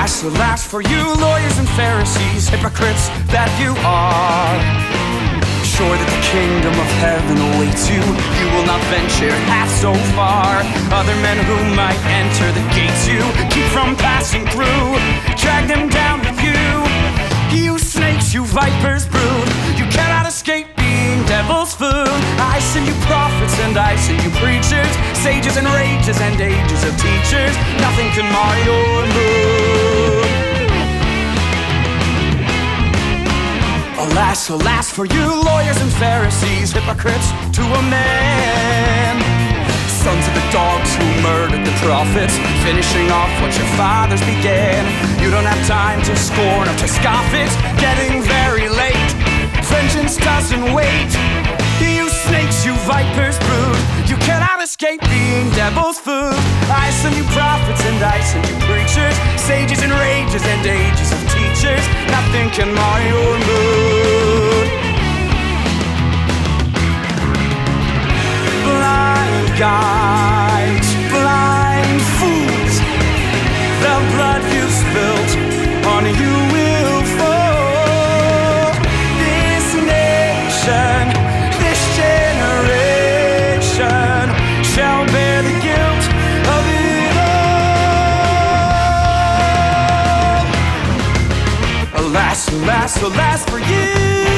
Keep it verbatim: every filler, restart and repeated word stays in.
Alas, alas for you lawyers and Pharisees, hypocrites that you are. Sure that the kingdom of heaven awaits you, you will not venture half so far. Other men who might enter the gates you keep from passing through, drag them down with you. You snakes, you vipers brood, you cannot escape being devil's food. I send you prophets and I send you preachers, sages and rages and ages of teachers. Nothing can mar your mood. Alas, alas for you lawyers and Pharisees, hypocrites to a man. Sons of the dogs who murdered the prophets, finishing off what your fathers began. You don't have time to scorn or to scoff, it's getting very late. Vengeance doesn't wait. You snakes, you vipers brood, you cannot escape being devil's food. I send you prophets and I send you preachers, sages and rages and ages of teachers. Nothing can mar your mood. Blind guides, blind fools, the blood you spilt on you will fall. This nation, this generation shall bear the guilt of it all. Alas, alas, alas for you.